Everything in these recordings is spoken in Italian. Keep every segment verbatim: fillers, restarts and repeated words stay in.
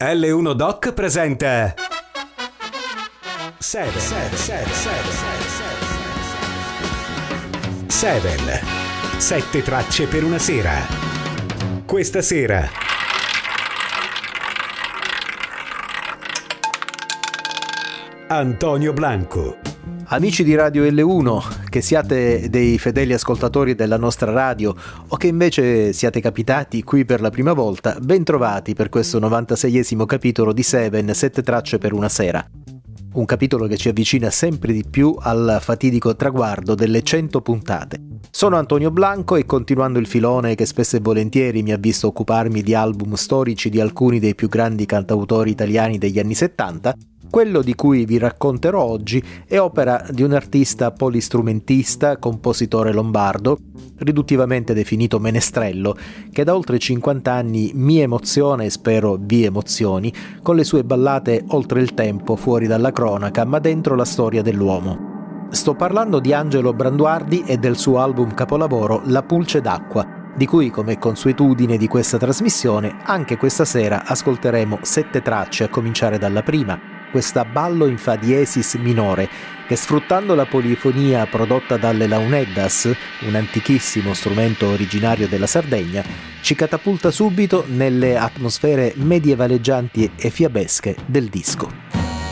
L uno Doc presenta Seven. Seven. Seven. Seven. Seven. Sette tracce per una sera. Questa sera Antonio Blanco. Amici di Radio L uno, che siate dei fedeli ascoltatori della nostra radio o che invece siate capitati qui per la prima volta, ben trovati per questo novantaseiesimo capitolo di Seven, sette tracce per una sera. Un capitolo che ci avvicina sempre di più al fatidico traguardo delle cento puntate. Sono Antonio Blanco e, continuando il filone che spesso e volentieri mi ha visto occuparmi di album storici di alcuni dei più grandi cantautori italiani degli anni settanta, quello di cui vi racconterò oggi è opera di un artista polistrumentista, compositore lombardo, riduttivamente definito menestrello, che da oltre cinquanta anni mi emoziona e spero vi emozioni, con le sue ballate oltre il tempo, fuori dalla cronaca, ma dentro la storia dell'uomo. Sto parlando di Angelo Branduardi e del suo album capolavoro La Pulce d'acqua, di cui, come consuetudine di questa trasmissione, anche questa sera ascolteremo sette tracce a cominciare dalla prima, questa ballo in fa diesis minore, che sfruttando la polifonia prodotta dalle Launeddas, un antichissimo strumento originario della Sardegna, ci catapulta subito nelle atmosfere medievaleggianti e fiabesche del disco.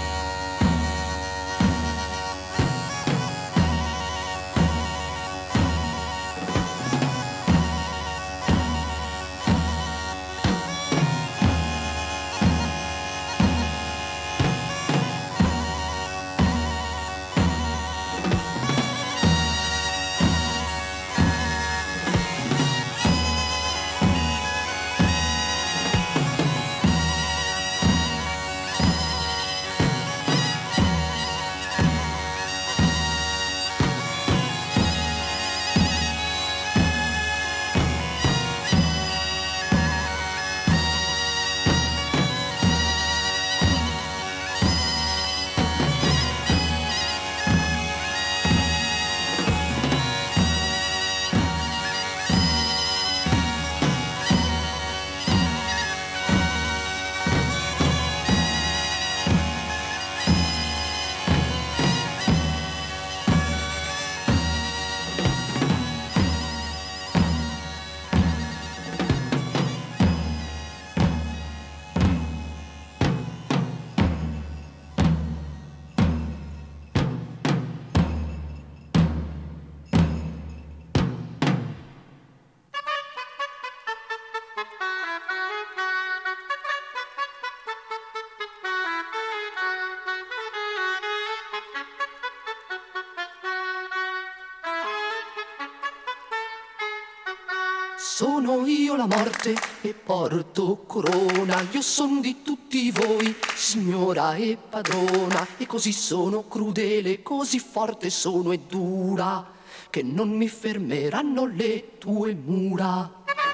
Sono io la morte e porto corona, io son di tutti voi, signora e padrona, e così sono crudele, così forte sono e dura, che non mi fermeranno le tue mura.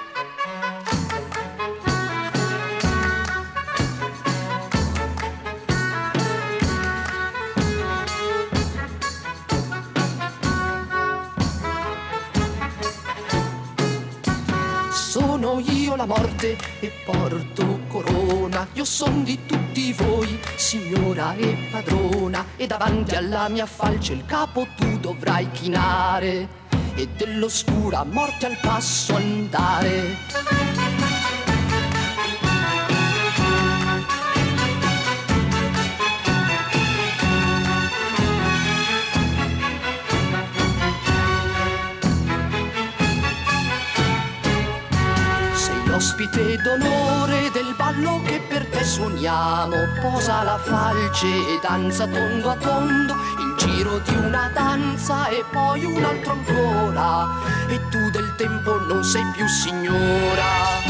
Sono io la morte e porto corona, io son di tutti voi, signora e padrona, e davanti alla mia falce il capo tu dovrai chinare, e dell'oscura morte al passo andare. Ospite d'onore del ballo che per te suoniamo, posa la falce e danza tondo a tondo, il giro di una danza e poi un altro ancora, e tu del tempo non sei più signora.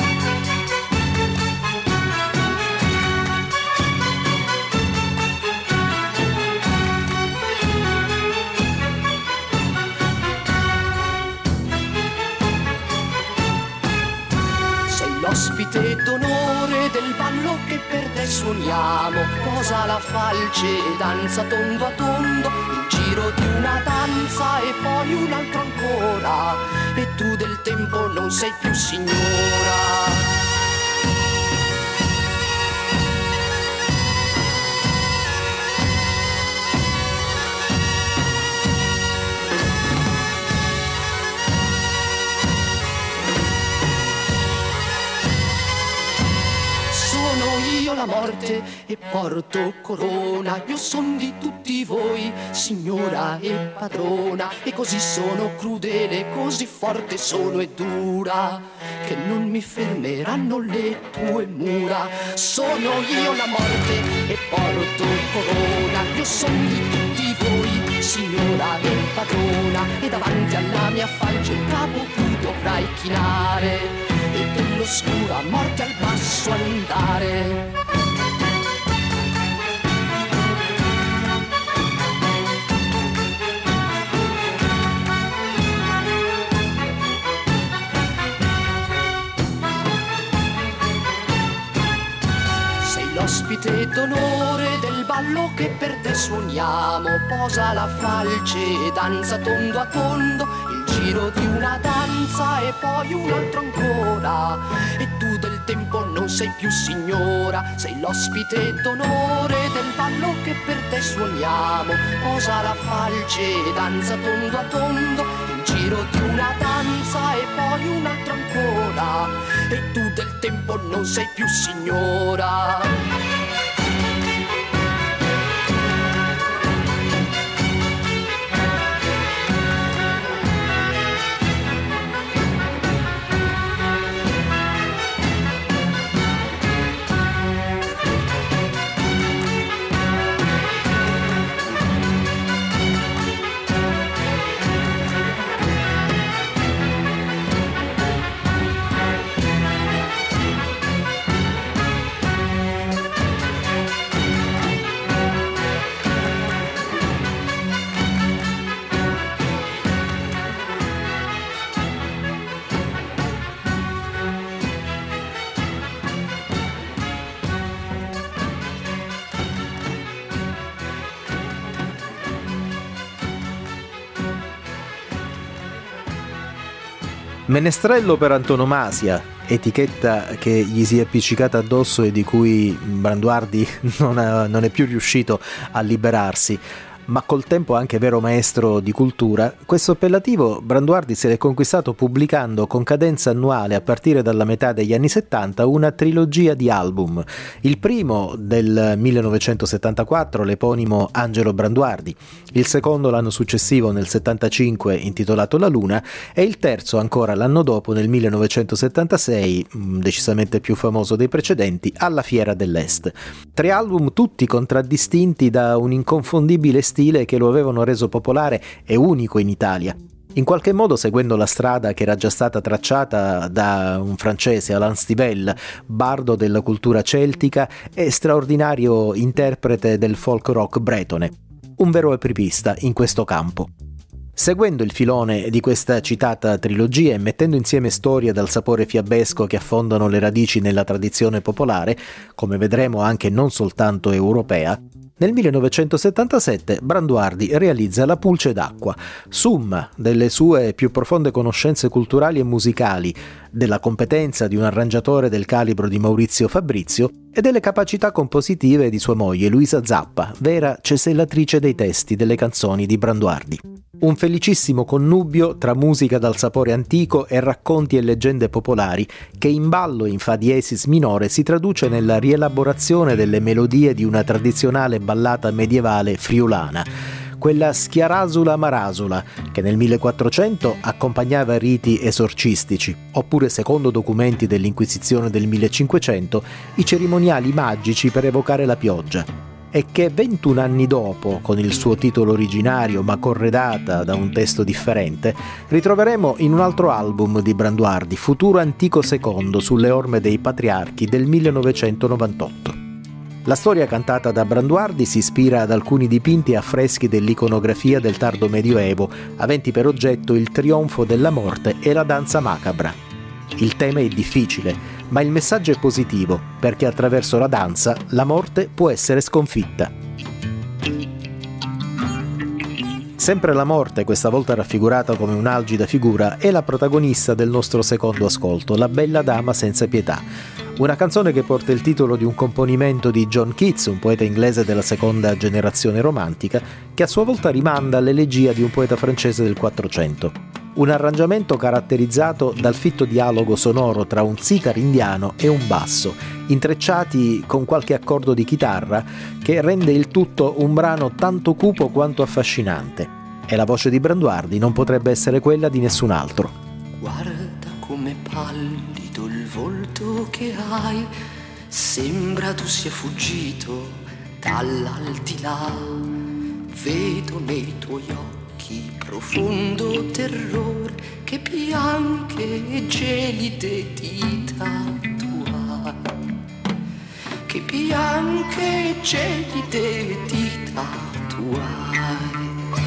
Ospite d'onore del ballo che per te suoniamo, posa la falce e danza tondo a tondo, il giro di una danza e poi un altro ancora, e tu del tempo non sei più signora. sono io la morte e porto corona. Io son di tutti voi, signora e padrona, e così sono crudele, così forte sono e dura, che non mi fermeranno le tue mura. Sono io la morte e porto corona. Io son di tutti voi, signora e padrona, e davanti alla mia falce il capo tu dovrai chinare, e dell'oscura morte al basso andare. L'ospite d'onore del ballo che per te suoniamo, posa la falce e danza tondo a tondo, il giro di una danza e poi un altro ancora, e tu del tempo non sei più signora, sei l'ospite d'onore del ballo che per te suoniamo, posa la falce e danza tondo a tondo, il giro di una danza e poi un altro ancora, e tu del tempo non sei più signora. Menestrello per antonomasia, etichetta che gli si è appiccicata addosso e di cui Branduardi non, ha, non è più riuscito a liberarsi, ma col tempo anche vero maestro di cultura, questo appellativo Branduardi se l'è conquistato pubblicando con cadenza annuale a partire dalla metà degli anni settanta una trilogia di album. Il primo del millenovecentosettantaquattro, l'eponimo Angelo Branduardi, il secondo l'anno successivo nel settantacinque intitolato La Luna e il terzo ancora l'anno dopo nel millenovecentosettantasei, decisamente più famoso dei precedenti, Alla Fiera dell'Est. Tre album tutti contraddistinti da un inconfondibile stile che lo avevano reso popolare e unico in Italia, in qualche modo seguendo la strada che era già stata tracciata da un francese, Alain Stivell, bardo della cultura celtica e straordinario interprete del folk rock bretone, un vero apripista in questo campo. Seguendo il filone di questa citata trilogia e mettendo insieme storie dal sapore fiabesco che affondano le radici nella tradizione popolare, come vedremo anche non soltanto europea, nel millenovecentosettantasette Branduardi realizza La Pulce d'acqua, summa delle sue più profonde conoscenze culturali e musicali, della competenza di un arrangiatore del calibro di Maurizio Fabrizio e delle capacità compositive di sua moglie Luisa Zappa, vera cesellatrice dei testi delle canzoni di Branduardi. Un felicissimo connubio tra musica dal sapore antico e racconti e leggende popolari che in ballo in fa diesis minore si traduce nella rielaborazione delle melodie di una tradizionale ballata medievale friulana, quella schiarasula marasula che nel millequattrocento accompagnava riti esorcistici, oppure secondo documenti dell'Inquisizione del millecinquecento i cerimoniali magici per evocare la pioggia, e che ventuno anni dopo, con il suo titolo originario ma corredata da un testo differente, ritroveremo in un altro album di Branduardi, Futuro Antico Secondo sulle orme dei patriarchi del millenovecentonovantotto. La storia cantata da Branduardi si ispira ad alcuni dipinti e affreschi dell'iconografia del tardo Medioevo, aventi per oggetto il trionfo della morte e la danza macabra. Il tema è difficile, ma il messaggio è positivo, perché attraverso la danza la morte può essere sconfitta. Sempre la morte, questa volta raffigurata come un'algida figura, è la protagonista del nostro secondo ascolto, La bella dama senza pietà. Una canzone che porta il titolo di un componimento di John Keats, un poeta inglese della seconda generazione romantica, che a sua volta rimanda all'elegia di un poeta francese del Quattrocento. Un arrangiamento caratterizzato dal fitto dialogo sonoro tra un sitar indiano e un basso, intrecciati con qualche accordo di chitarra che rende il tutto un brano tanto cupo quanto affascinante. E la voce di Branduardi non potrebbe essere quella di nessun altro. Guarda come pallido il volto che hai, sembra tu sia fuggito dall'aldilà. Vedo nei tuoi occhi profondo terrore, che bianche e gelide dita tu hai, che bianche e gelide dita tu hai.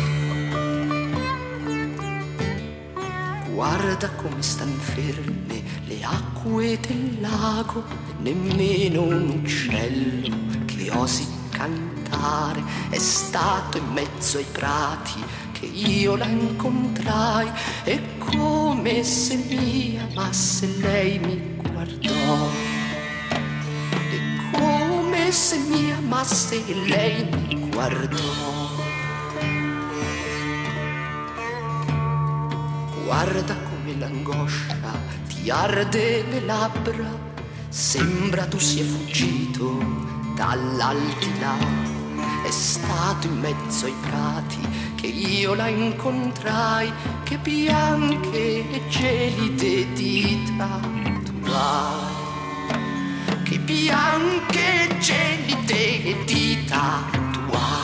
Guarda come stan ferme le acque del lago, nemmeno un uccello che osi cantare è stato in mezzo ai prati che io la incontrai. È come se mi amasse, lei mi guardò. È come se mi amasse e lei mi guardò. Guarda come l'angoscia ti arde le labbra, sembra tu sia fuggito dall'aldilà. È stato in mezzo ai prati che io la incontrai, che bianche e gelide dita tu hai, che bianche e gelide dita tu hai.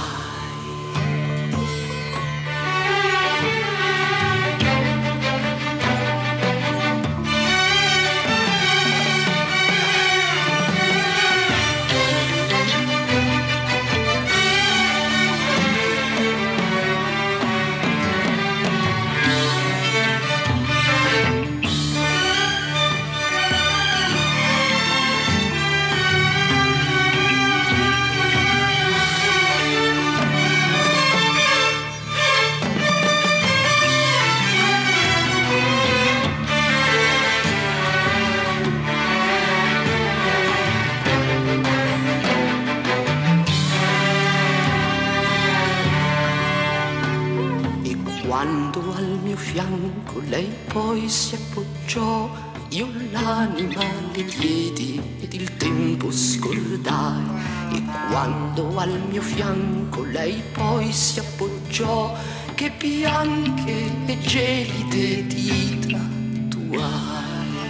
Quando al mio fianco lei poi si appoggiò, io l'anima le diedi ed il tempo scordai. E quando al mio fianco lei poi si appoggiò, che bianche e gelide dita tu hai.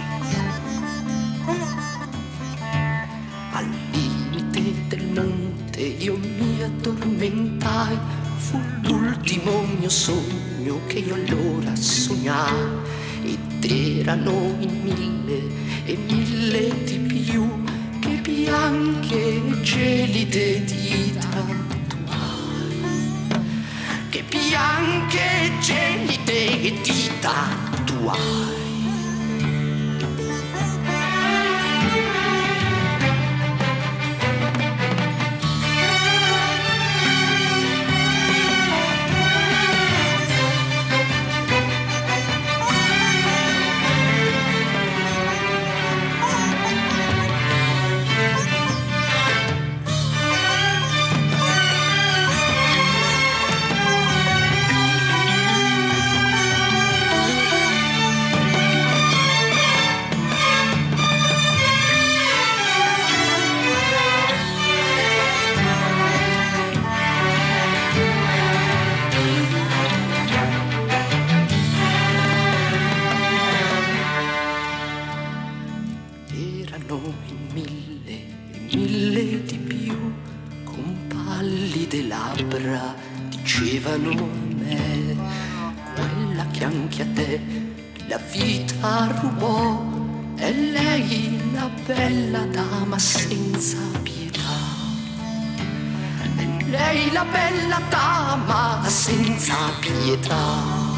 Al limite del monte io mi addormentai, fu l'ultimo mio sogno che io allora sognai, ed erano in mille e mille di più, che bianche e gelide dita tu hai, che bianche e gelide dita tu hai. Dicevano a me, quella che anche a te la vita rubò, è lei la bella dama senza pietà, è lei la bella dama senza pietà.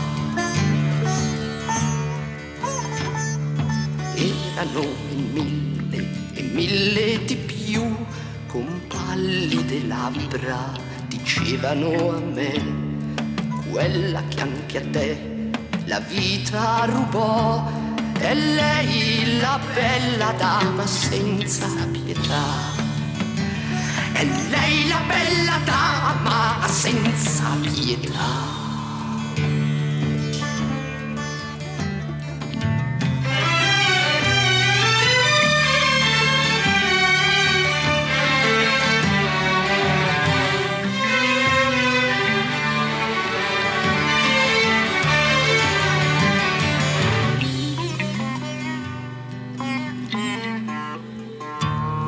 Erano in mille e mille di più, con pallide labbra dicevano a me, quella che anche a te la vita rubò, è lei la bella dama senza pietà, è lei la bella dama senza pietà.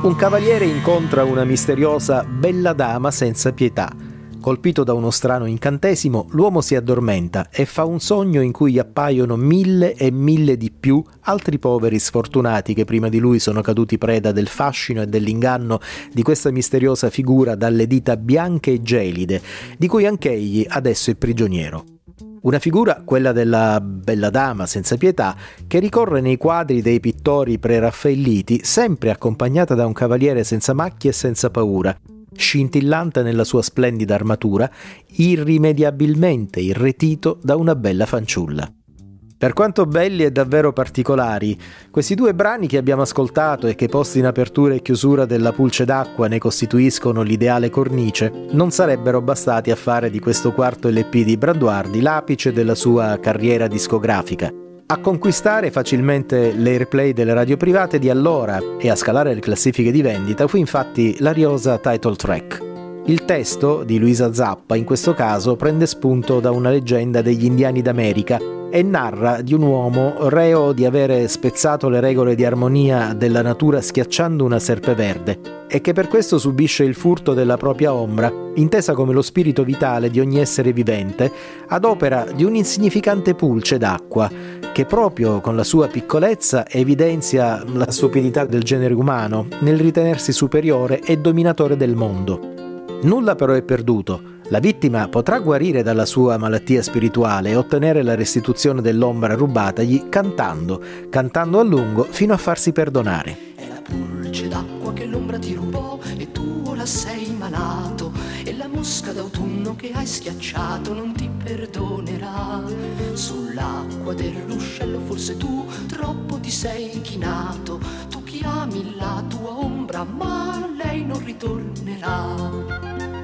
Un cavaliere incontra una misteriosa bella dama senza pietà. Colpito da uno strano incantesimo, l'uomo si addormenta e fa un sogno in cui appaiono mille e mille di più altri poveri sfortunati che prima di lui sono caduti preda del fascino e dell'inganno di questa misteriosa figura dalle dita bianche e gelide, di cui anch'egli adesso è prigioniero. Una figura, quella della bella dama senza pietà, che ricorre nei quadri dei pittori preraffaelliti, sempre accompagnata da un cavaliere senza macchie e senza paura, scintillante nella sua splendida armatura, irrimediabilmente irretito da una bella fanciulla. Per quanto belli e davvero particolari, questi due brani che abbiamo ascoltato e che posti in apertura e chiusura della Pulce d'acqua ne costituiscono l'ideale cornice, non sarebbero bastati a fare di questo quarto L P di Branduardi l'apice della sua carriera discografica. A conquistare facilmente l'airplay delle radio private di allora e a scalare le classifiche di vendita fu infatti l'Ariosa title track. Il testo, di Luisa Zappa, in questo caso prende spunto da una leggenda degli indiani d'America e narra di un uomo reo di avere spezzato le regole di armonia della natura schiacciando una serpe verde e che per questo subisce il furto della propria ombra, intesa come lo spirito vitale di ogni essere vivente, ad opera di un'insignificante pulce d'acqua che proprio con la sua piccolezza evidenzia la stupidità del genere umano nel ritenersi superiore e dominatore del mondo. Nulla però è perduto. La vittima potrà guarire dalla sua malattia spirituale e ottenere la restituzione dell'ombra rubatagli cantando, cantando a lungo fino a farsi perdonare. È la pulce d'acqua che l'ombra ti rubò e tu ora sei malato, e la mosca d'autunno che hai schiacciato non ti perdonerà. Sull'acqua del ruscello forse tu troppo ti sei inchinato, tu chiami la tua ombra ma lei non ritornerà.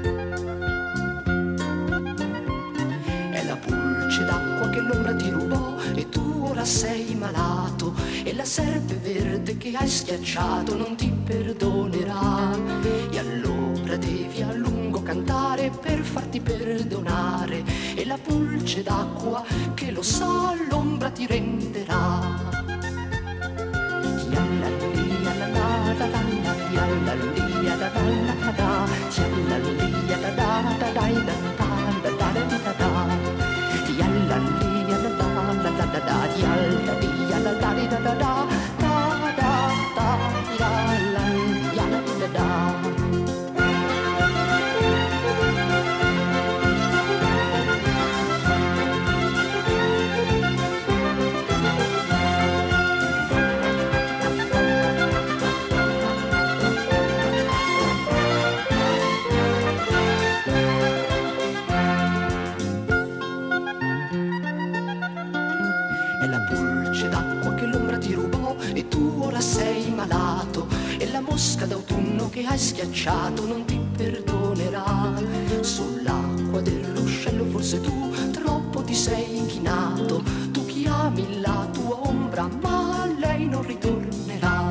Pulce d'acqua che l'ombra ti rubò e tu ora sei malato, e la serpe verde che hai schiacciato non ti perdonerà. E allora devi a lungo cantare per farti perdonare, e la pulce d'acqua che lo sa l'ombra ti renderà. Mosca d'autunno che hai schiacciato non ti perdonerà. Sull'acqua del ruscello forse tu troppo ti sei inchinato, tu chiami la tua ombra ma lei non ritornerà.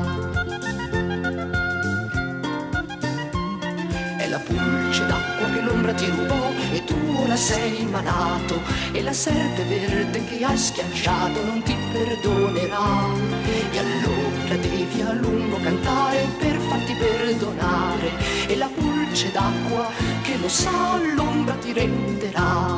È la pulce d'acqua che l'ombra ti rubò e tu ora sei malato, e la serpe verde che hai schiacciato non ti perdonerà. E allora devi a lungo cantare per farti perdonare, e la pulce d'acqua che lo sa l'ombra ti renderà.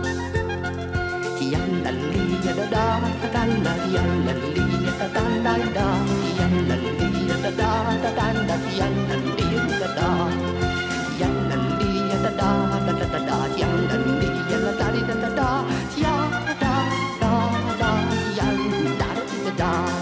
Yallallia da da da da yallallia da da da da yallallia da da da da yallallia da da yallallia da da da da da yallallia da da da da da ya da da da yal da da da.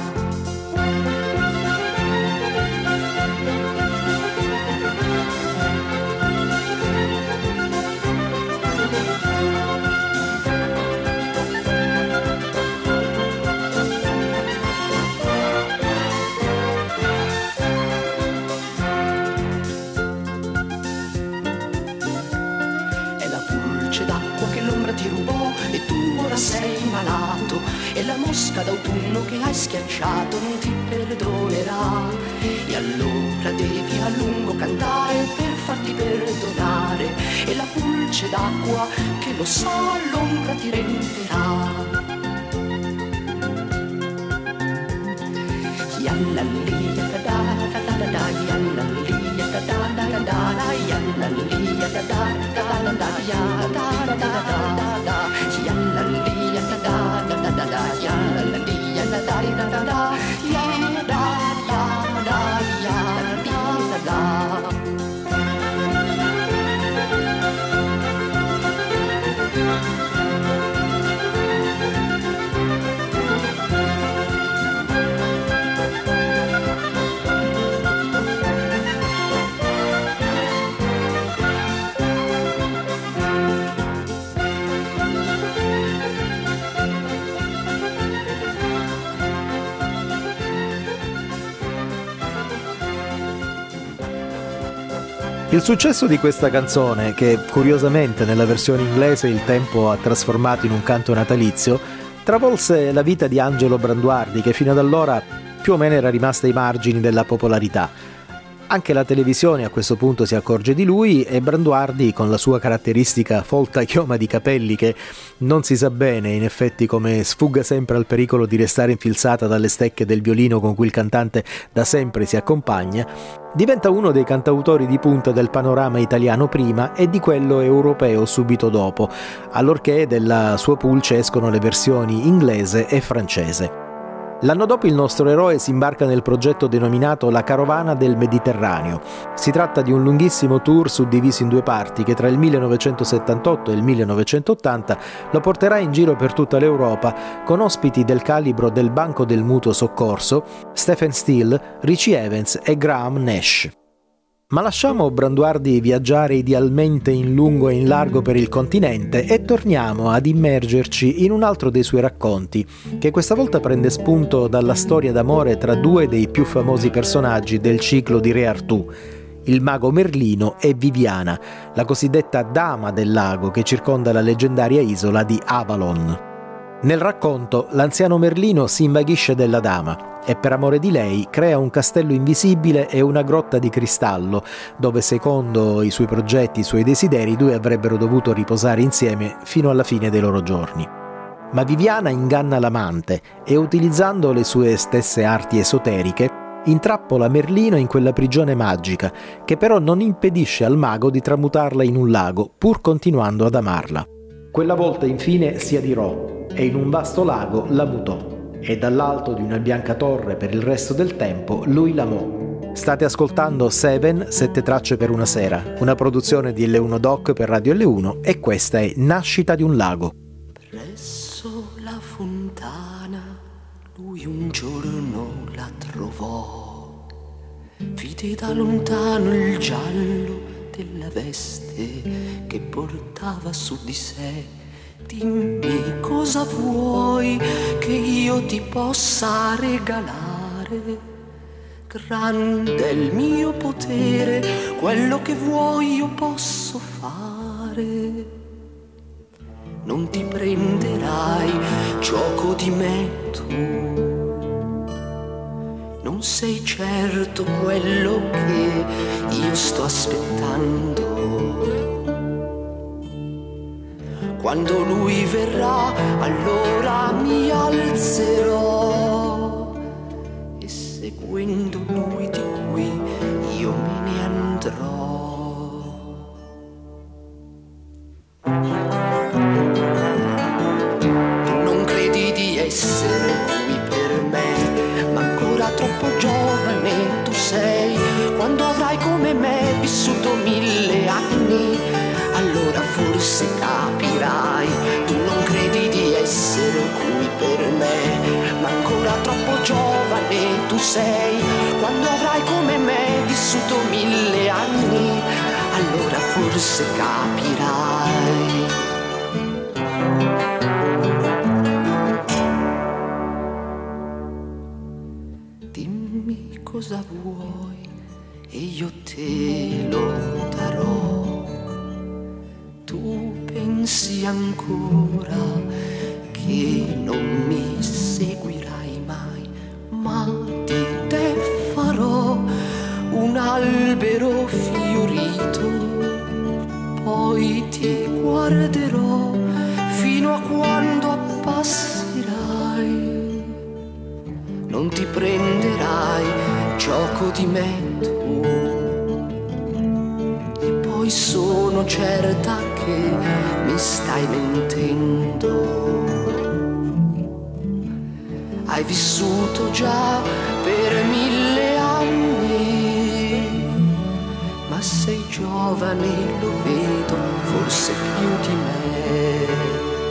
Sei malato, e la mosca d'autunno che hai schiacciato non ti perdonerà. E allora devi a lungo cantare per farti perdonare, e la pulce d'acqua che lo sa l'ombra ti renderà. Yallallia da da da da da yalla Il successo di questa canzone, che curiosamente nella versione inglese il tempo ha trasformato in un canto natalizio, travolse la vita di Angelo Branduardi, che fino ad allora più o meno era rimasta ai margini della popolarità. Anche la televisione a questo punto si accorge di lui e Branduardi, con la sua caratteristica folta chioma di capelli che non si sa bene in effetti come sfugga sempre al pericolo di restare infilzata dalle stecche del violino con cui il cantante da sempre si accompagna, diventa uno dei cantautori di punta del panorama italiano prima e di quello europeo subito dopo, allorché della sua pulce escono le versioni inglese e francese. L'anno dopo il nostro eroe si imbarca nel progetto denominato La Carovana del Mediterraneo. Si tratta di un lunghissimo tour suddiviso in due parti che tra il millenovecentosettantotto e il millenovecentottanta lo porterà in giro per tutta l'Europa con ospiti del calibro del Banco del Mutuo Soccorso, Stephen Steele, Richie Evans e Graham Nash. Ma lasciamo Branduardi viaggiare idealmente in lungo e in largo per il continente e torniamo ad immergerci in un altro dei suoi racconti, che questa volta prende spunto dalla storia d'amore tra due dei più famosi personaggi del ciclo di Re Artù, il mago Merlino e Viviana, la cosiddetta Dama del Lago che circonda la leggendaria isola di Avalon. Nel racconto, l'anziano Merlino si invaghisce della dama e per amore di lei crea un castello invisibile e una grotta di cristallo, dove secondo i suoi progetti, i suoi desideri, i due avrebbero dovuto riposare insieme fino alla fine dei loro giorni. Ma Viviana inganna l'amante e, utilizzando le sue stesse arti esoteriche, intrappola Merlino in quella prigione magica, che però non impedisce al mago di tramutarla in un lago, pur continuando ad amarla. Quella volta infine si adirò e in un vasto lago la mutò, e dall'alto di una bianca torre per il resto del tempo lui l'amò. State ascoltando Seven, sette tracce per una sera, una produzione di L uno Doc per Radio L uno, e questa è Nascita di un lago. Presso la fontana lui un giorno la trovò, vide da lontano il giallo della veste che portava su di sé. Dimmi cosa vuoi che io ti possa regalare. Grande è il mio potere, quello che vuoi io posso fare. Non ti prenderai gioco di me tu, non sei certo quello che io sto aspettando. Quando lui verrà, allora mi alzerò e seguendo lui di qui io me ne andrò. Tu non credi di essere qui per me, ma ancora troppo giovane tu sei. Quando avrai come me vissuto mille anni, allora forse capirai. Tu non credi di essere qui per me, ma ancora troppo giovane tu sei. Quando avrai come me vissuto mille anni, allora forse capirai. Dimmi cosa vuoi e io te lo darò. Tu pensi ancora che non mi seguirai mai, ma di te farò un albero fiorito, poi ti guarderò fino a quando appasserai. Non ti prenderai gioco di me tu, cui sono certa che mi stai mentendo. Hai vissuto già per mille anni, ma sei giovane, lo vedo, forse più di me.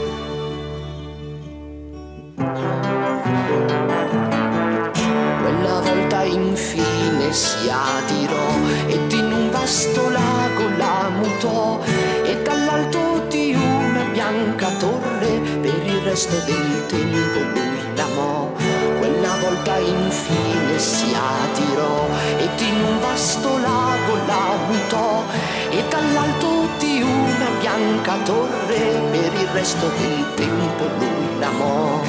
Quella volta infine si adirò ed in un vasto lago la mutò, e dall'alto di una bianca torre per il resto del tempo lui l'amò. Quella volta infine si adirò ed in un vasto lago la mutò, e dall'alto di una bianca torre per il resto del tempo lui l'amò.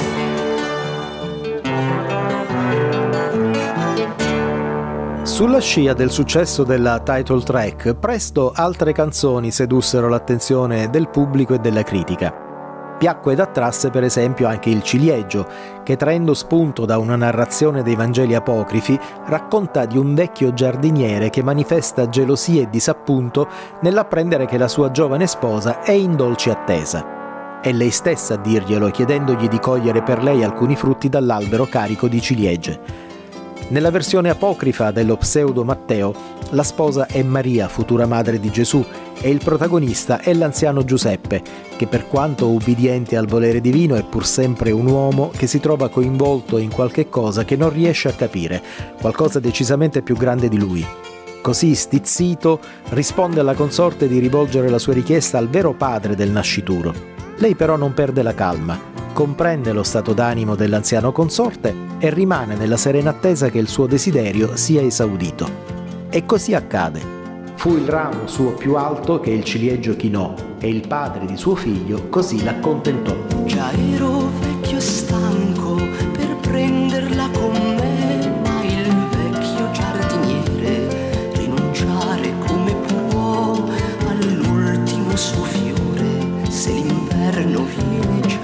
Sulla scia del successo della title track, presto altre canzoni sedussero l'attenzione del pubblico e della critica. Piacque ed attrasse per esempio anche il ciliegio, che traendo spunto da una narrazione dei Vangeli apocrifi racconta di un vecchio giardiniere che manifesta gelosia e disappunto nell'apprendere che la sua giovane sposa è in dolce attesa. È lei stessa a dirglielo, chiedendogli di cogliere per lei alcuni frutti dall'albero carico di ciliegie. Nella versione apocrifa dello pseudo Matteo, la sposa è Maria, futura madre di Gesù, e il protagonista è l'anziano Giuseppe, che per quanto ubbidiente al volere divino è pur sempre un uomo che si trova coinvolto in qualche cosa che non riesce a capire, qualcosa decisamente più grande di lui. Così, stizzito, risponde alla consorte di rivolgere la sua richiesta al vero padre del nascituro. Lei però non perde la calma, comprende lo stato d'animo dell'anziano consorte e rimane nella serena attesa che il suo desiderio sia esaudito. E così accade. Fu il ramo suo più alto che il ciliegio chinò, e il padre di suo figlio così l'accontentò. Già ero vecchio e stanco per prenderla con me, ma il vecchio giardiniere rinunciare come può all'ultimo suo fiore, se l'inverno viene già.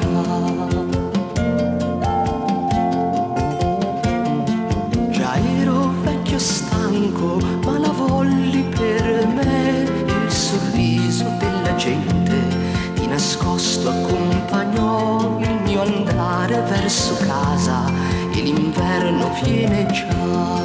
Già ero vecchio e stanco, ma la volli per me, il sorriso della gente di nascosto accompagnò il mio andare verso casa, e l'inverno viene già.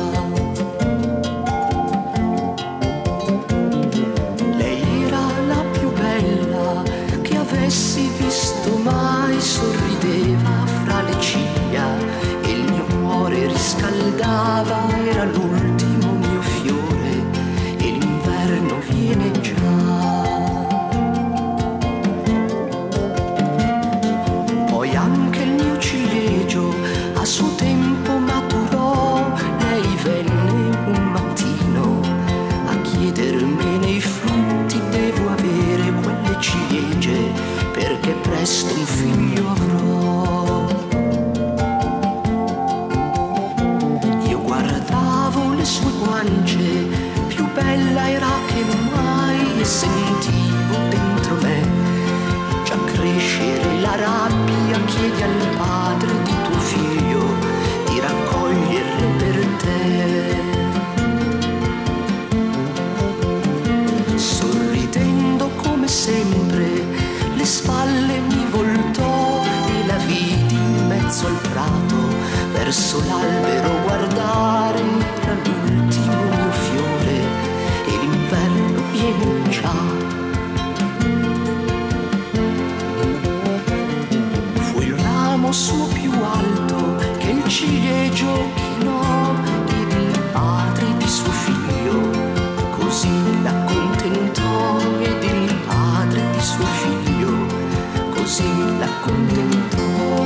Lei era la più bella che avessi visto mai, sorrideva fra le ciglia e il mio cuore riscaldava, era l'ultimo mio fiore e l'inverno viene già. Poi anche il mio ciliegio a suo tempo maturò, lei venne un mattino a chiedermene i frutti, devo avere quelle ciliegie perché presto un figlio avrò. Io guardavo le sue guance, più bella era che mai, e sentivo dentro me già crescere la rabbia. Chiedi al padre di tuo figlio di raccoglierle per te. Sorridendo come sempre, le spalle mi voltò e la vidi in mezzo al prato, verso l'albero guardare, era l'ultimo mio fiore e l'inverno viene già. Fu il ramo suo più alto che il ciliegio chinò, ed il padre di suo figlio così l'accontentò, ed il padre di suo figlio così l'accontentò.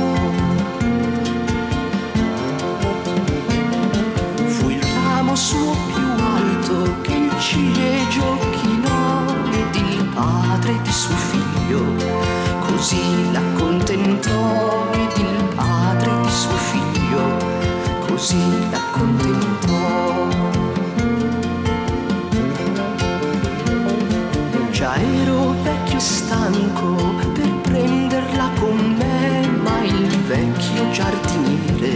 Fu il ramo suo più alto che il ciliegio chinò, ed il padre di suo figlio così l'accontentò, ed il padre di suo figlio così l'accontentò. Già ero vecchio e stanco per prenderla con me, ma il vecchio giardiniere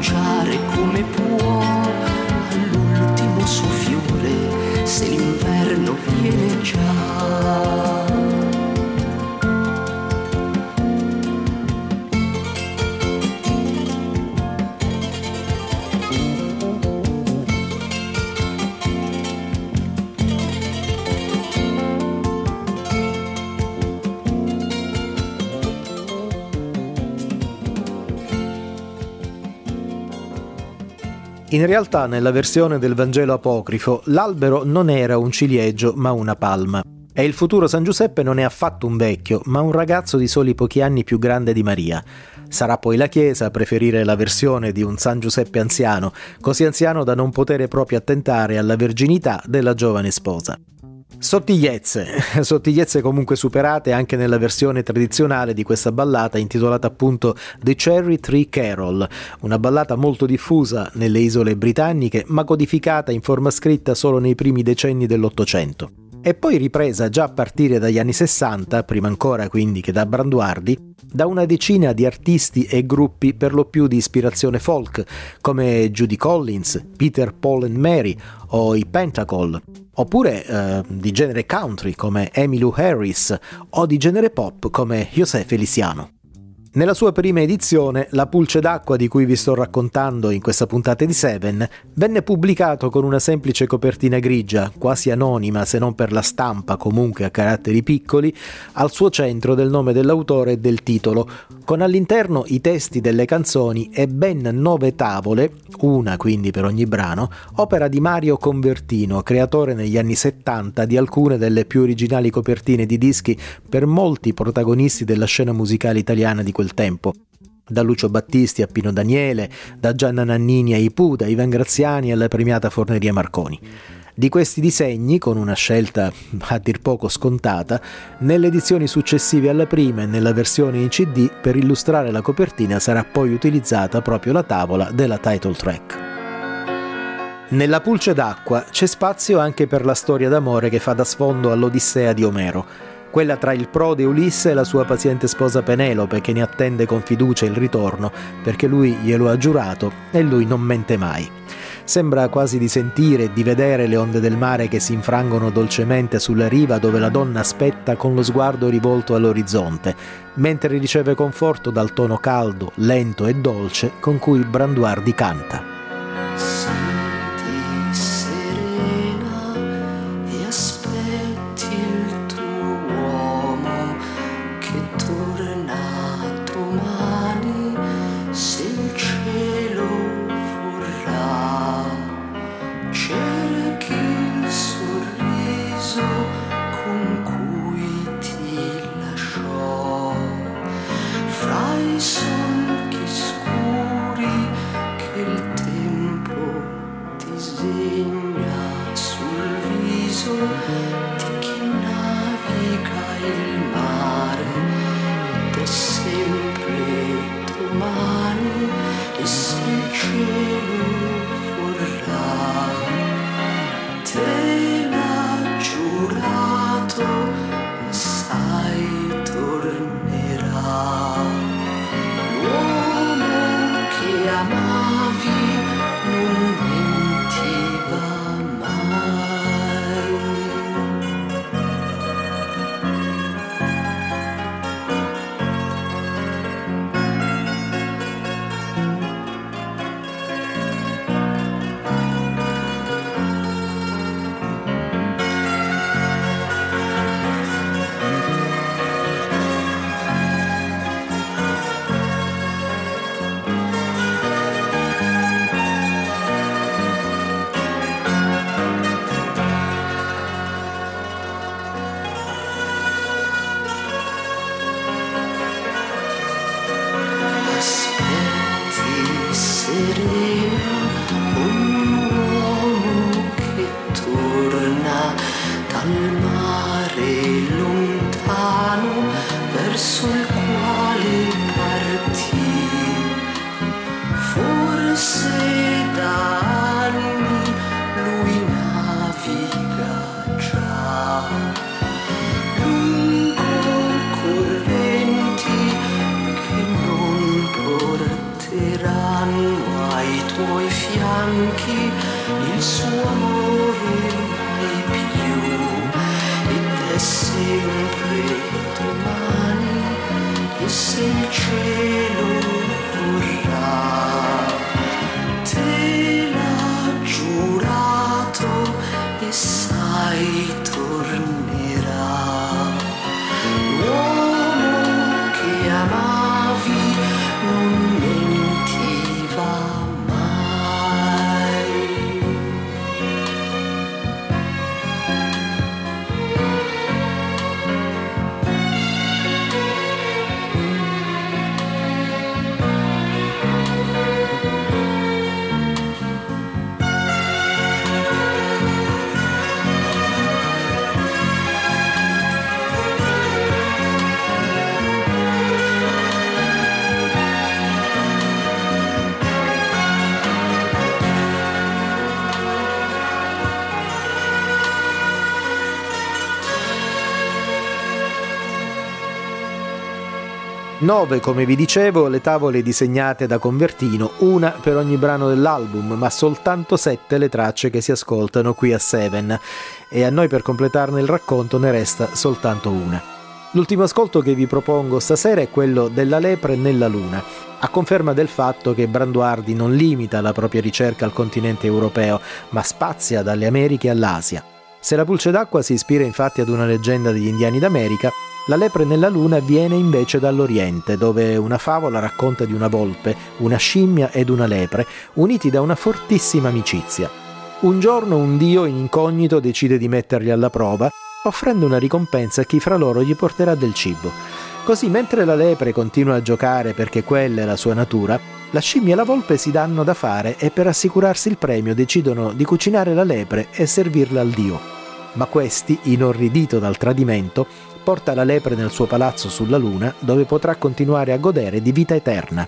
rinunciare come può all'ultimo suo fiore, se l'inverno l'inverno viene già. In realtà, nella versione del Vangelo apocrifo, l'albero non era un ciliegio, ma una palma. E il futuro San Giuseppe non è affatto un vecchio, ma un ragazzo di soli pochi anni più grande di Maria. Sarà poi la Chiesa a preferire la versione di un San Giuseppe anziano, così anziano da non poter proprio attentare alla verginità della giovane sposa. Sottigliezze, sottigliezze comunque superate anche nella versione tradizionale di questa ballata intitolata appunto The Cherry Tree Carol, una ballata molto diffusa nelle isole britanniche ma codificata in forma scritta solo nei primi decenni dell'Ottocento. E poi ripresa già a partire dagli anni sessanta, prima ancora quindi che da Branduardi, da una decina di artisti e gruppi per lo più di ispirazione folk, come Judy Collins, Peter, Paul and Mary o i Pentacle, oppure eh, di genere country come Emmylou Harris o di genere pop come José Feliciano. Nella sua prima edizione, La pulce d'acqua di cui vi sto raccontando in questa puntata di Seven venne pubblicato con una semplice copertina grigia, quasi anonima se non per la stampa comunque a caratteri piccoli, al suo centro del nome dell'autore e del titolo, con all'interno i testi delle canzoni e ben nove tavole, una quindi per ogni brano, opera di Mario Convertino, creatore negli anni settanta di alcune delle più originali copertine di dischi per molti protagonisti della scena musicale italiana di quel tempo, da Lucio Battisti a Pino Daniele, da Gianna Nannini a I Pooh, da Ivan Graziani alla premiata Forneria Marconi. Di questi disegni, con una scelta a dir poco scontata, nelle edizioni successive alla prima e nella versione in C D per illustrare la copertina sarà poi utilizzata proprio la tavola della title track. Nella pulce d'acqua c'è spazio anche per la storia d'amore che fa da sfondo all'Odissea di Omero, quella tra il prode Ulisse e la sua paziente sposa Penelope che ne attende con fiducia il ritorno perché lui glielo ha giurato e lui non mente mai. Sembra quasi di sentire e di vedere le onde del mare che si infrangono dolcemente sulla riva dove la donna aspetta con lo sguardo rivolto all'orizzonte, mentre riceve conforto dal tono caldo, lento e dolce con cui Branduardi canta. Tuoi fianchi il suo amore mai più Nove, come vi dicevo, le tavole disegnate da Convertino, una per ogni brano dell'album, ma soltanto sette le tracce che si ascoltano qui a Seven, e a noi per completarne il racconto ne resta soltanto una. L'ultimo ascolto che vi propongo stasera è quello della lepre nella luna, a conferma del fatto che Branduardi non limita la propria ricerca al continente europeo, ma spazia dalle Americhe all'Asia. Se la pulce d'acqua si ispira infatti ad una leggenda degli indiani d'America, la lepre nella luna viene invece dall'Oriente, dove una favola racconta di una volpe, una scimmia ed una lepre, uniti da una fortissima amicizia. Un giorno un dio in incognito decide di metterli alla prova, offrendo una ricompensa a chi fra loro gli porterà del cibo. Così, mentre la lepre continua a giocare perché quella è la sua natura, la scimmia e la volpe si danno da fare e per assicurarsi il premio decidono di cucinare la lepre e servirla al dio. Ma questi, inorridito dal tradimento, porta la lepre nel suo palazzo sulla luna, dove potrà continuare a godere di vita eterna.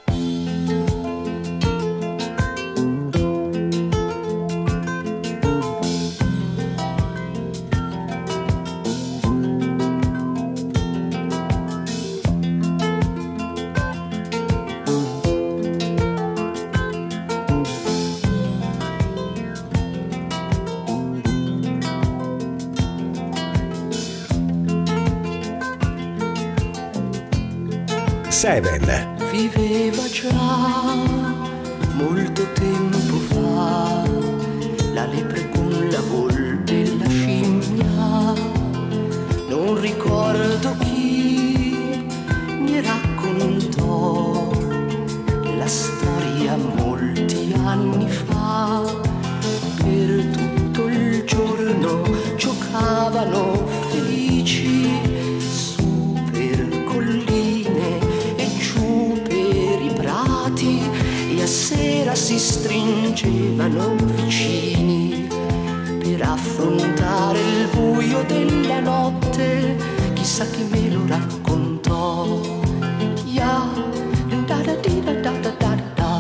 Seven. Viveva già molto tempo fa la lepre con la volpe e la scimmia. Non ricordo chi mi raccontò la storia molti anni fa. Per tutto il giorno giocavano felici su per colline e giù per i prati, e a sera si stringevano vicini per affrontare il buio della notte. Chissà chi me lo raccontò. Ya, da da di da da da da da.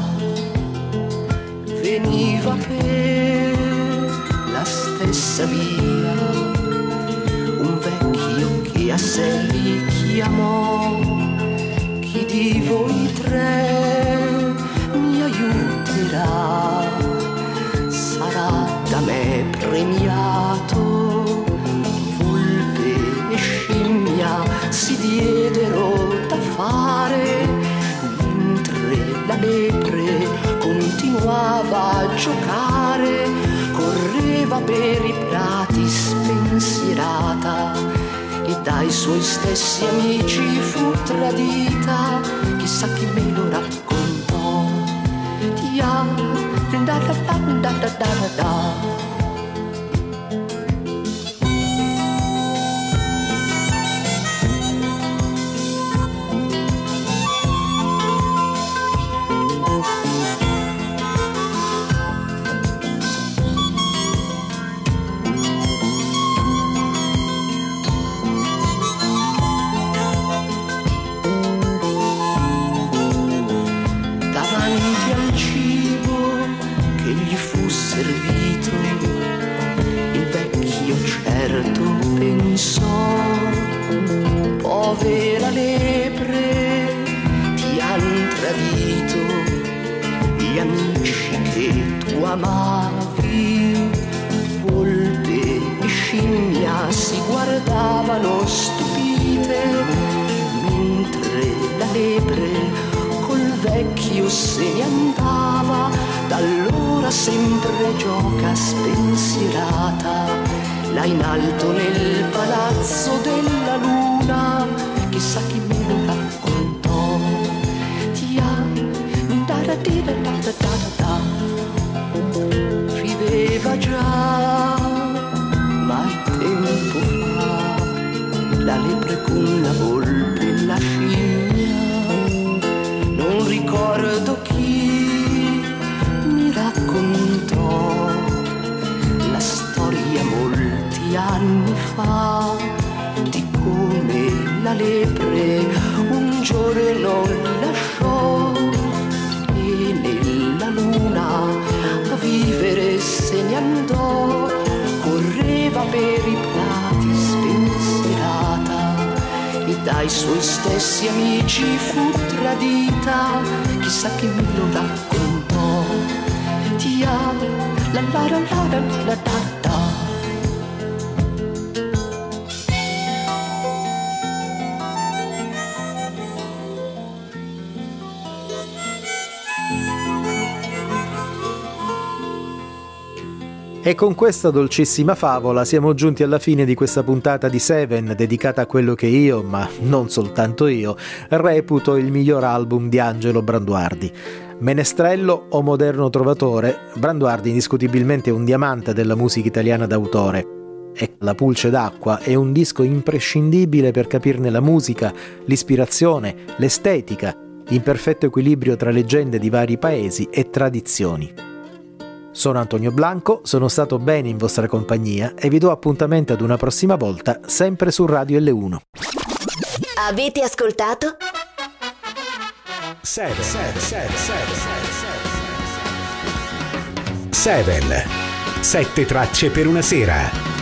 Veniva per la stessa via un vecchio che a sé li chiamò. Chi di voi tre mi aiuterà sarà da me premiato. Volpe e scimmia si diedero da fare, mentre la lepre continuava a giocare. Correva per i prati spensierata e dai suoi stessi amici fu tradita. Chissà chi me lo raccontò. Tia, da da da da da da da. Povera lepre, ti han tradito gli amici che tu amavi. Volpe e scimmia si guardavano stupite, mentre la lepre col vecchio se ne andava. Da allora sempre gioca spensierata là in alto nel palazzo della luna. Chissà chi me lo raccontò. Tia, da da di da da da da da. Viveva già mai tempo fa la lepre con la volpe e la scimmia. Non ricordo chi mi raccontò la storia molti anni fa di come la lepre un giorno li lasciò e nella luna a vivere se ne andò. Correva per i prati spensierata e dai dai suoi stessi amici fu tradita, chissà chi me lo raccontò. Tia, la la la la la la la. E con questa dolcissima favola siamo giunti alla fine di questa puntata di Seven dedicata a quello che io, ma non soltanto io, reputo il miglior album di Angelo Branduardi. Menestrello o moderno trovatore, Branduardi indiscutibilmente un diamante della musica italiana d'autore. E La pulce d'acqua è un disco imprescindibile per capirne la musica, l'ispirazione, l'estetica, in perfetto equilibrio tra leggende di vari paesi e tradizioni. Sono Antonio Blanco, sono stato bene in vostra compagnia e vi do appuntamento ad una prossima volta, sempre su Radio L uno. Avete ascoltato? Seven. Seven. Sette tracce per una sera.